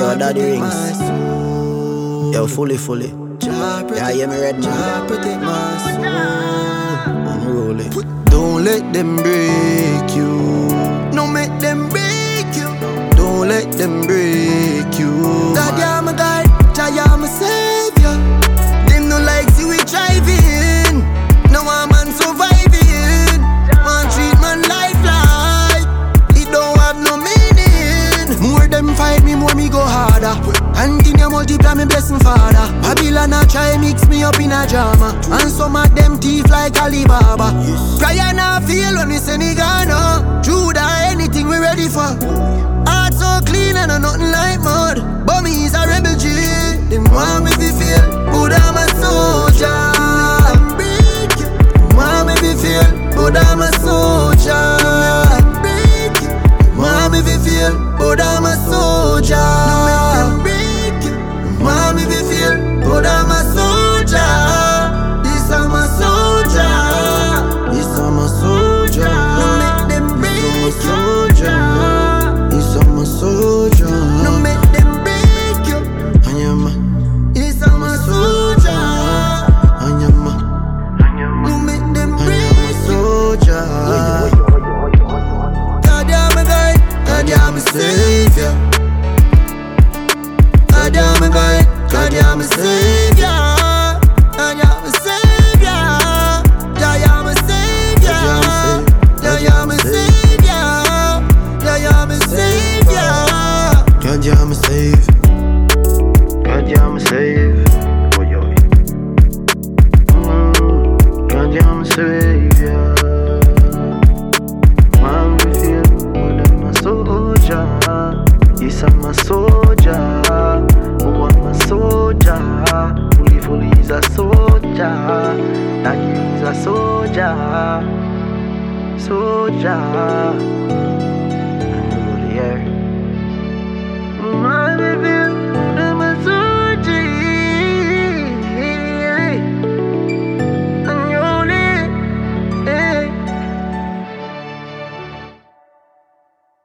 Yo, Daddy Rings. Yo, fully. Yeah, hear me red man. Protect my soul. Unruly. Don't let them break you. No make them break you. Don't let them break you. God, you're my guide. Jah, you're my savior. Them no like see we driving. No one man surviving. Man treat man life like it don't have no meaning. More them fight me, more me go harder. Continue multiply me blessing father. Babylon a try mix me up in a drama. And some of them thief like Alibaba. Prayer now feel when we say Nigano. Judah anything we ready for. Heart so clean and nothing like mud. But me is a rebel G. Them want me to feel, but I'm a soldier. Want me to feel, but I'm a soldier. Want me to feel, but I'm a soldier. Mommy be feel, but I'm a soldier. This I'm a soldier. This I'm a soldier. No make them break you. This I'm a soldier. No make them break you. Anyama. This I'm a soldier. Anyama. No make them break you. God, you're my guide. God, you're my savior. God, you're my guide. God, you're my savior. God, you're my savior. God, you're my savior. God, you're my savior. God, you're my savior. God, you're my savior. God, you're my savior. God, you're my savior. Man, we feel good, I'm a soldier. Yes, I'm a soldier. Oh, I'm a soldier. Fully is a soldier. Daddy is a soldier. Soldier.